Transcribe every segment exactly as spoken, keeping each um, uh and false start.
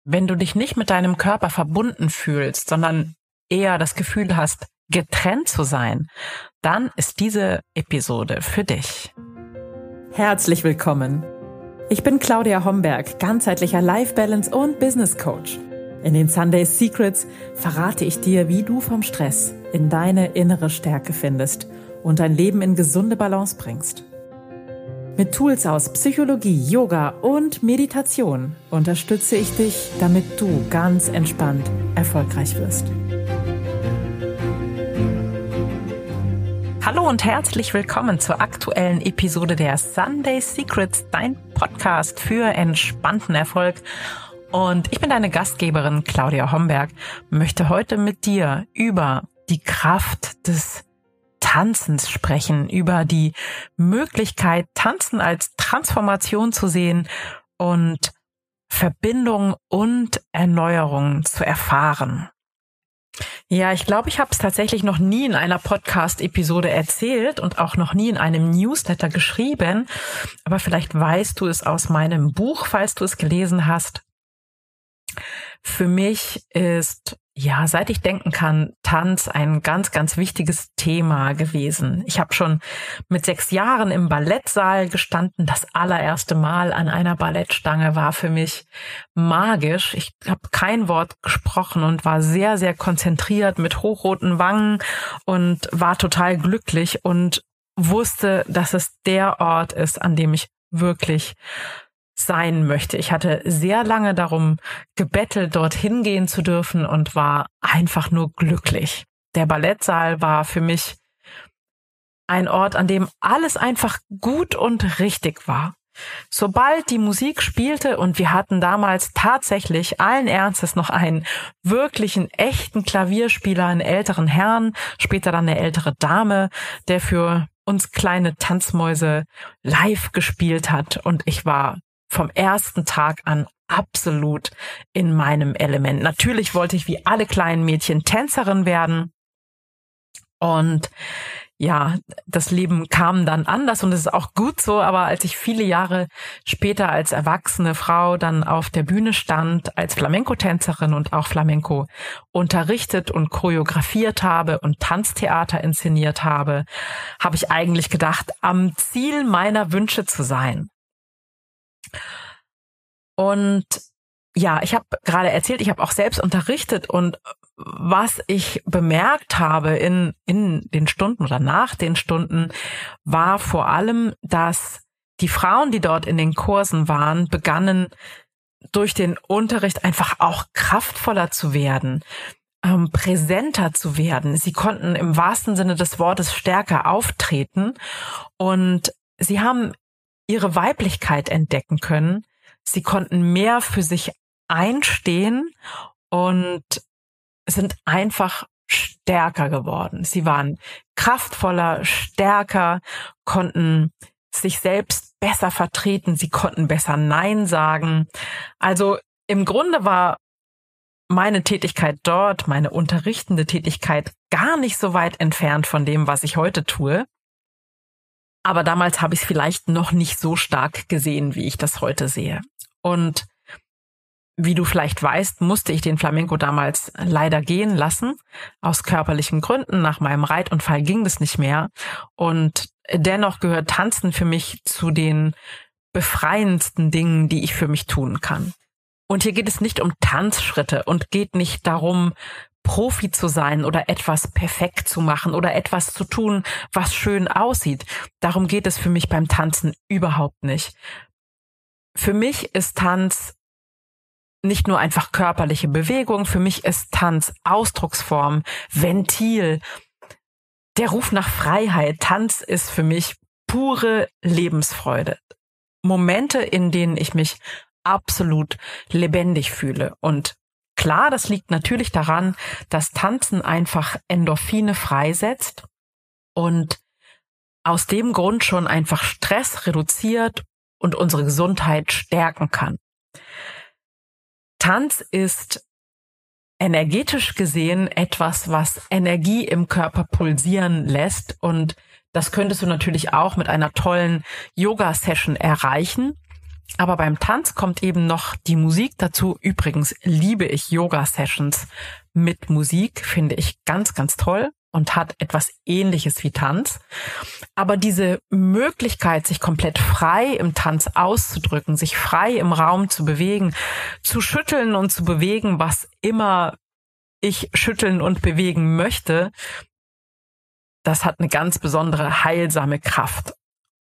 Wenn du dich nicht mit deinem Körper verbunden fühlst, sondern eher das Gefühl hast, getrennt zu sein, dann ist diese Episode für dich. Herzlich willkommen. Ich bin Claudia Homberg, ganzheitlicher Life Balance und Business Coach. In den Sunday Secrets verrate ich dir, wie du vom Stress in deine innere Stärke findest und dein Leben in gesunde Balance bringst. Mit Tools aus Psychologie, Yoga und Meditation unterstütze ich dich, damit du ganz entspannt erfolgreich wirst. Hallo und herzlich willkommen zur aktuellen Episode der Sunday Secrets, dein Podcast für entspannten Erfolg. Und ich bin deine Gastgeberin Claudia Homberg, möchte heute mit dir über die Kraft des Tanzens sprechen, über die Möglichkeit, Tanzen als Transformation zu sehen und Verbindung und Erneuerung zu erfahren. Ja, ich glaube, ich habe es tatsächlich noch nie in einer Podcast-Episode erzählt und auch noch nie in einem Newsletter geschrieben, aber vielleicht weißt du es aus meinem Buch, falls du es gelesen hast. Für mich ist, ja, seit ich denken kann, Tanz ein ganz, ganz wichtiges Thema gewesen. Ich habe schon mit sechs Jahren im Ballettsaal gestanden. Das allererste Mal an einer Ballettstange war für mich magisch. Ich habe kein Wort gesprochen und war sehr, sehr konzentriert mit hochroten Wangen und war total glücklich und wusste, dass es der Ort ist, an dem ich wirklich sein möchte. Ich hatte sehr lange darum gebettelt, dorthin gehen zu dürfen und war einfach nur glücklich. Der Ballettsaal war für mich ein Ort, an dem alles einfach gut und richtig war. Sobald die Musik spielte und wir hatten damals tatsächlich allen Ernstes noch einen wirklichen, echten Klavierspieler, einen älteren Herrn, später dann eine ältere Dame, der für uns kleine Tanzmäuse live gespielt hat und ich war vom ersten Tag an absolut in meinem Element. Natürlich wollte ich wie alle kleinen Mädchen Tänzerin werden. Und ja, das Leben kam dann anders und es ist auch gut so. Aber als ich viele Jahre später als erwachsene Frau dann auf der Bühne stand, als Flamenco-Tänzerin und auch Flamenco unterrichtet und choreografiert habe und Tanztheater inszeniert habe, habe ich eigentlich gedacht, am Ziel meiner Wünsche zu sein. Und ja, ich habe gerade erzählt, ich habe auch selbst unterrichtet und was ich bemerkt habe in in den Stunden oder nach den Stunden war vor allem, dass die Frauen, die dort in den Kursen waren, begannen durch den Unterricht einfach auch kraftvoller zu werden, ähm, präsenter zu werden. Sie konnten im wahrsten Sinne des Wortes stärker auftreten und sie haben ihre Weiblichkeit entdecken können. Sie konnten mehr für sich einstehen und sind einfach stärker geworden. Sie waren kraftvoller, stärker, konnten sich selbst besser vertreten. Sie konnten besser Nein sagen. Also im Grunde war meine Tätigkeit dort, meine unterrichtende Tätigkeit, gar nicht so weit entfernt von dem, was ich heute tue. Aber damals habe ich es vielleicht noch nicht so stark gesehen, wie ich das heute sehe. Und wie du vielleicht weißt, musste ich den Flamenco damals leider gehen lassen. Aus körperlichen Gründen. Nach meinem Reitunfall ging das nicht mehr. Und dennoch gehört Tanzen für mich zu den befreiendsten Dingen, die ich für mich tun kann. Und hier geht es nicht um Tanzschritte und geht nicht darum, Profi zu sein oder etwas perfekt zu machen oder etwas zu tun, was schön aussieht. Darum geht es für mich beim Tanzen überhaupt nicht. Für mich ist Tanz nicht nur einfach körperliche Bewegung, für mich ist Tanz Ausdrucksform, Ventil, der Ruf nach Freiheit. Tanz ist für mich pure Lebensfreude. Momente, in denen ich mich absolut lebendig fühle. Und klar, das liegt natürlich daran, dass Tanzen einfach Endorphine freisetzt und aus dem Grund schon einfach Stress reduziert und unsere Gesundheit stärken kann. Tanz ist energetisch gesehen etwas, was Energie im Körper pulsieren lässt und das könntest du natürlich auch mit einer tollen Yoga-Session erreichen. Aber beim Tanz kommt eben noch die Musik dazu. Übrigens liebe ich Yoga-Sessions mit Musik, finde ich ganz, ganz toll und hat etwas Ähnliches wie Tanz. Aber diese Möglichkeit, sich komplett frei im Tanz auszudrücken, sich frei im Raum zu bewegen, zu schütteln und zu bewegen, was immer ich schütteln und bewegen möchte, das hat eine ganz besondere heilsame Kraft.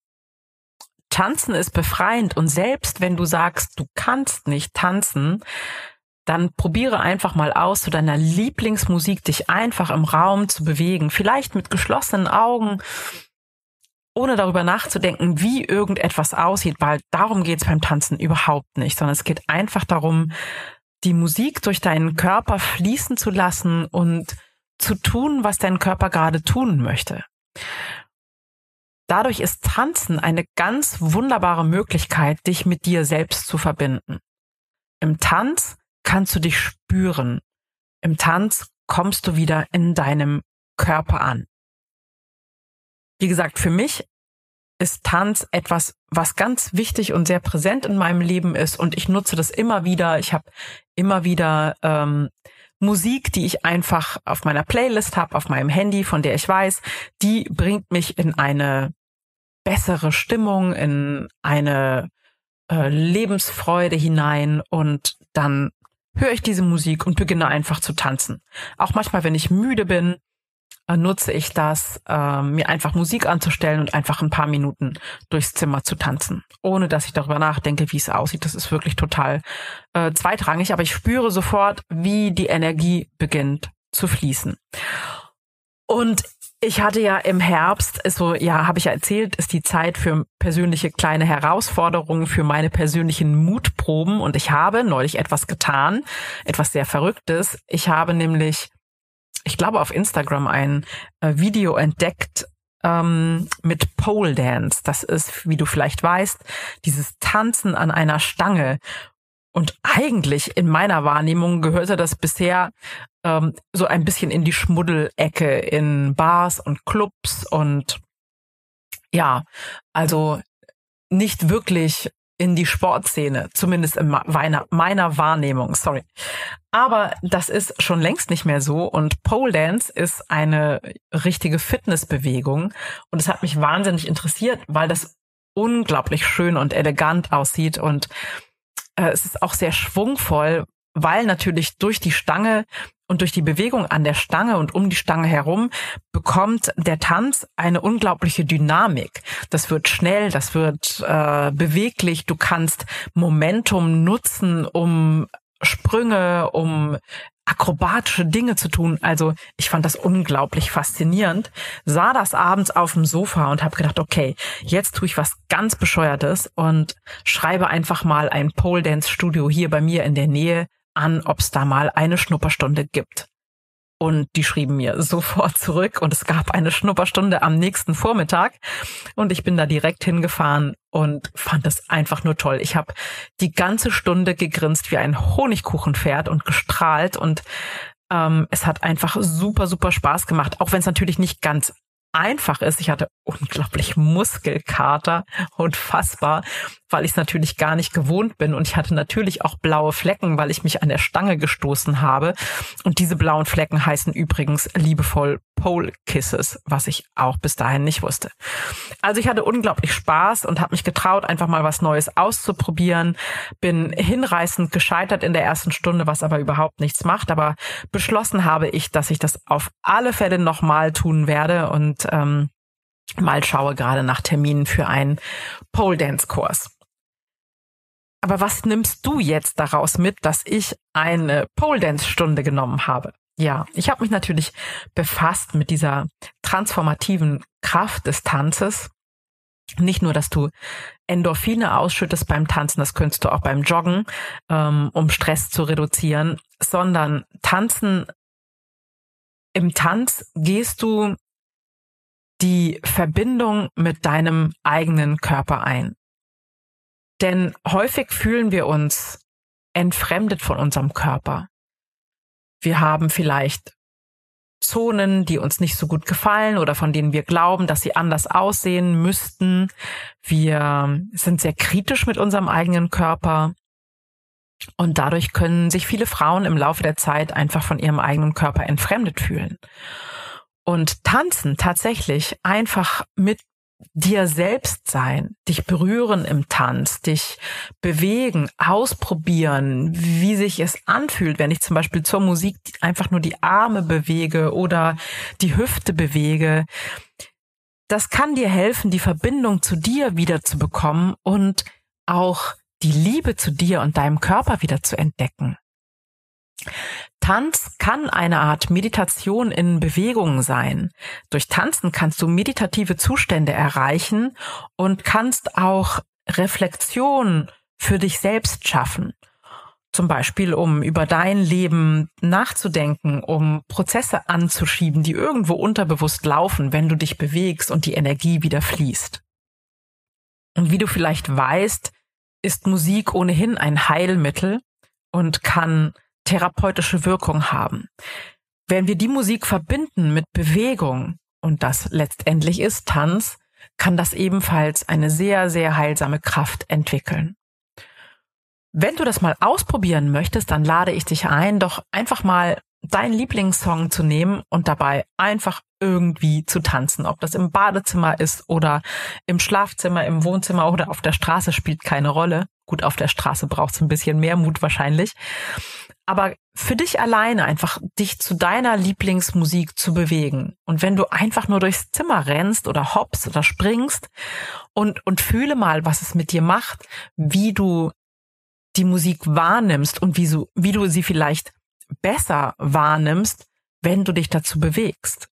Tanzen ist befreiend und selbst wenn du sagst, du kannst nicht tanzen, dann probiere einfach mal aus, zu deiner Lieblingsmusik dich einfach im Raum zu bewegen, vielleicht mit geschlossenen Augen, ohne darüber nachzudenken, wie irgendetwas aussieht, weil darum geht es beim Tanzen überhaupt nicht, sondern es geht einfach darum, die Musik durch deinen Körper fließen zu lassen und zu tun, was dein Körper gerade tun möchte. Dadurch ist Tanzen eine ganz wunderbare Möglichkeit, dich mit dir selbst zu verbinden. Im Tanz kannst du dich spüren. Im Tanz kommst du wieder in deinem Körper an. Wie gesagt, für mich ist Tanz etwas, was ganz wichtig und sehr präsent in meinem Leben ist und ich nutze das immer wieder. Ich habe immer wieder ähm, Musik, die ich einfach auf meiner Playlist habe, auf meinem Handy, von der ich weiß, die bringt mich in eine bessere Stimmung, in eine äh, Lebensfreude hinein und dann höre ich diese Musik und beginne einfach zu tanzen. Auch manchmal, wenn ich müde bin, äh, nutze ich das, äh, mir einfach Musik anzustellen und einfach ein paar Minuten durchs Zimmer zu tanzen, ohne dass ich darüber nachdenke, wie es aussieht. Das ist wirklich total äh, zweitrangig, aber ich spüre sofort, wie die Energie beginnt zu fließen. Und ich hatte ja im Herbst, so ja, habe ich ja erzählt, ist die Zeit für persönliche kleine Herausforderungen, für meine persönlichen Mutproben. Und ich habe neulich etwas getan, etwas sehr Verrücktes. Ich habe nämlich, ich glaube, auf Instagram ein äh, Video entdeckt ähm, mit Pole Dance. Das ist, wie du vielleicht weißt, dieses Tanzen an einer Stange. Und eigentlich in meiner Wahrnehmung gehörte das bisher ähm, so ein bisschen in die Schmuddelecke in Bars und Clubs und ja, also nicht wirklich in die Sportszene, zumindest in meiner, meiner Wahrnehmung, sorry. Aber das ist schon längst nicht mehr so und Pole Dance ist eine richtige Fitnessbewegung und es hat mich wahnsinnig interessiert, weil das unglaublich schön und elegant aussieht und es ist auch sehr schwungvoll, weil natürlich durch die Stange und durch die Bewegung an der Stange und um die Stange herum bekommt der Tanz eine unglaubliche Dynamik. Das wird schnell, das wird äh, beweglich. Du kannst Momentum nutzen, um Sprünge, um akrobatische Dinge zu tun. Also ich fand das unglaublich faszinierend, sah das abends auf dem Sofa und habe gedacht, okay, jetzt tue ich was ganz Bescheuertes und schreibe einfach mal ein Pole Dance Studio hier bei mir in der Nähe an, ob es da mal eine Schnupperstunde gibt. Und die schrieben mir sofort zurück und es gab eine Schnupperstunde am nächsten Vormittag und ich bin da direkt hingefahren und fand das einfach nur toll. Ich habe die ganze Stunde gegrinst wie ein Honigkuchenpferd und gestrahlt und ähm, es hat einfach super, super Spaß gemacht, auch wenn es natürlich nicht ganz einfach ist. Ich hatte unglaublich Muskelkater, unfassbar, weil ich es natürlich gar nicht gewohnt bin und ich hatte natürlich auch blaue Flecken, weil ich mich an der Stange gestoßen habe und diese blauen Flecken heißen übrigens liebevoll Pole Kisses, was ich auch bis dahin nicht wusste. Also ich hatte unglaublich Spaß und habe mich getraut, einfach mal was Neues auszuprobieren, bin hinreißend gescheitert in der ersten Stunde, was aber überhaupt nichts macht, aber beschlossen habe ich, dass ich das auf alle Fälle nochmal tun werde und ähm, mal schaue gerade nach Terminen für einen Pole Dance Kurs. Aber was nimmst du jetzt daraus mit, dass ich eine Pole Dance Stunde genommen habe? Ja, ich habe mich natürlich befasst mit dieser transformativen Kraft des Tanzes. Nicht nur, dass du Endorphine ausschüttest beim Tanzen, das könntest du auch beim Joggen, ähm, um Stress zu reduzieren, sondern Tanzen, im Tanz gehst du die Verbindung mit deinem eigenen Körper ein. Denn häufig fühlen wir uns entfremdet von unserem Körper. Wir haben vielleicht Zonen, die uns nicht so gut gefallen oder von denen wir glauben, dass sie anders aussehen müssten. Wir sind sehr kritisch mit unserem eigenen Körper. Und dadurch können sich viele Frauen im Laufe der Zeit einfach von ihrem eigenen Körper entfremdet fühlen. Und tanzen, tatsächlich einfach mit dir selbst sein, dich berühren im Tanz, dich bewegen, ausprobieren, wie sich es anfühlt, wenn ich zum Beispiel zur Musik einfach nur die Arme bewege oder die Hüfte bewege. Das kann dir helfen, die Verbindung zu dir wieder zu bekommen und auch die Liebe zu dir und deinem Körper wieder zu entdecken. Tanz kann eine Art Meditation in Bewegung sein. Durch Tanzen kannst du meditative Zustände erreichen und kannst auch Reflexion für dich selbst schaffen. Zum Beispiel, um über dein Leben nachzudenken, um Prozesse anzuschieben, die irgendwo unterbewusst laufen, wenn du dich bewegst und die Energie wieder fließt. Und wie du vielleicht weißt, ist Musik ohnehin ein Heilmittel und kann therapeutische Wirkung haben. Wenn wir die Musik verbinden mit Bewegung, und das letztendlich ist Tanz, kann das ebenfalls eine sehr, sehr heilsame Kraft entwickeln. Wenn du das mal ausprobieren möchtest, dann lade ich dich ein, doch einfach mal deinen Lieblingssong zu nehmen und dabei einfach irgendwie zu tanzen. Ob das im Badezimmer ist oder im Schlafzimmer, im Wohnzimmer oder auf der Straße, spielt keine Rolle. Gut, auf der Straße braucht es ein bisschen mehr Mut wahrscheinlich. Aber für dich alleine einfach dich zu deiner Lieblingsmusik zu bewegen. Und wenn du einfach nur durchs Zimmer rennst oder hoppst oder springst und, und fühle mal, was es mit dir macht, wie du die Musik wahrnimmst und wie, so, wie du sie vielleicht besser wahrnimmst, wenn du dich dazu bewegst.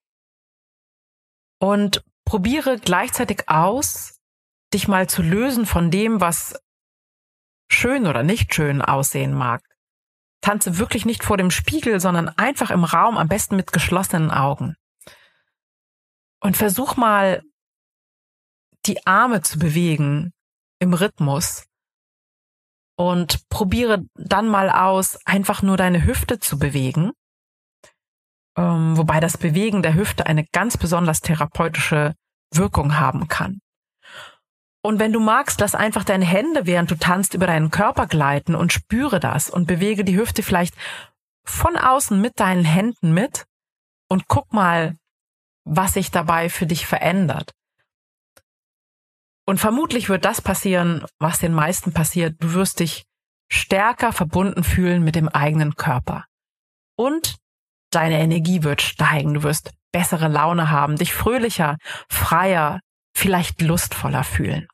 Und probiere gleichzeitig aus, dich mal zu lösen von dem, was schön oder nicht schön aussehen mag. Tanze wirklich nicht vor dem Spiegel, sondern einfach im Raum, am besten mit geschlossenen Augen. Und versuch mal, die Arme zu bewegen im Rhythmus. Und probiere dann mal aus, einfach nur deine Hüfte zu bewegen. Ähm, wobei das Bewegen der Hüfte eine ganz besonders therapeutische Wirkung haben kann. Und wenn du magst, lass einfach deine Hände, während du tanzt, über deinen Körper gleiten und spüre das und bewege die Hüfte vielleicht von außen mit deinen Händen mit und guck mal, was sich dabei für dich verändert. Und vermutlich wird das passieren, was den meisten passiert. Du wirst dich stärker verbunden fühlen mit dem eigenen Körper. Und deine Energie wird steigen. Du wirst bessere Laune haben, dich fröhlicher, freier, vielleicht lustvoller fühlen.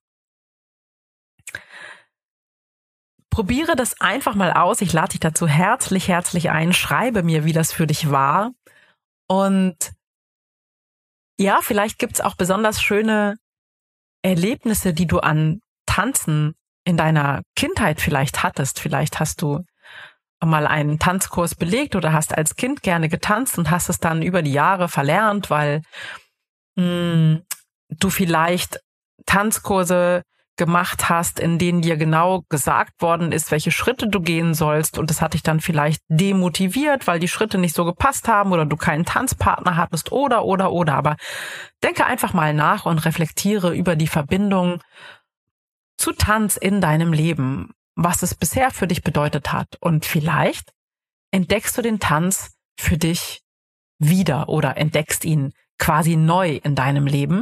Probiere das einfach mal aus. Ich lade dich dazu herzlich, herzlich ein. Schreibe mir, wie das für dich war. Und ja, vielleicht gibt's auch besonders schöne Erlebnisse, die du an Tanzen in deiner Kindheit vielleicht hattest. Vielleicht hast du mal einen Tanzkurs belegt oder hast als Kind gerne getanzt und hast es dann über die Jahre verlernt, weil mh, du vielleicht Tanzkurse gemacht hast, in denen dir genau gesagt worden ist, welche Schritte du gehen sollst, und das hat dich dann vielleicht demotiviert, weil die Schritte nicht so gepasst haben oder du keinen Tanzpartner hattest oder, oder, oder. Aber denke einfach mal nach und reflektiere über die Verbindung zu Tanz in deinem Leben, was es bisher für dich bedeutet hat. Und vielleicht entdeckst du den Tanz für dich wieder oder entdeckst ihn quasi neu in deinem Leben.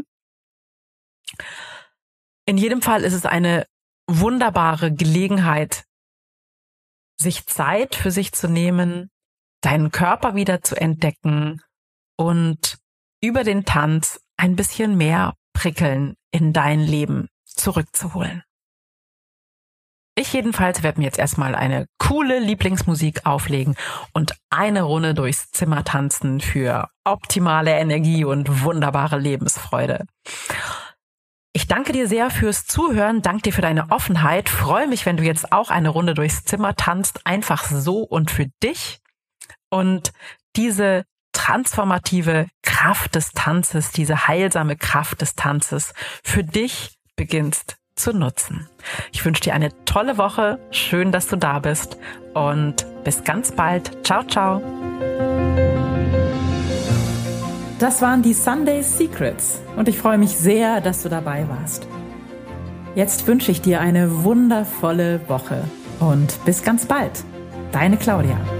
In jedem Fall ist es eine wunderbare Gelegenheit, sich Zeit für sich zu nehmen, deinen Körper wieder zu entdecken und über den Tanz ein bisschen mehr Prickeln in dein Leben zurückzuholen. Ich jedenfalls werde mir jetzt erstmal eine coole Lieblingsmusik auflegen und eine Runde durchs Zimmer tanzen für optimale Energie und wunderbare Lebensfreude. Ich danke dir sehr fürs Zuhören, danke dir für deine Offenheit, freue mich, wenn du jetzt auch eine Runde durchs Zimmer tanzt, einfach so und für dich, und diese transformative Kraft des Tanzes, diese heilsame Kraft des Tanzes für dich beginnst zu nutzen. Ich wünsche dir eine tolle Woche, schön, dass du da bist, und bis ganz bald. Ciao, ciao. Das waren die Sunday Secrets und ich freue mich sehr, dass du dabei warst. Jetzt wünsche ich dir eine wundervolle Woche und bis ganz bald. Deine Claudia.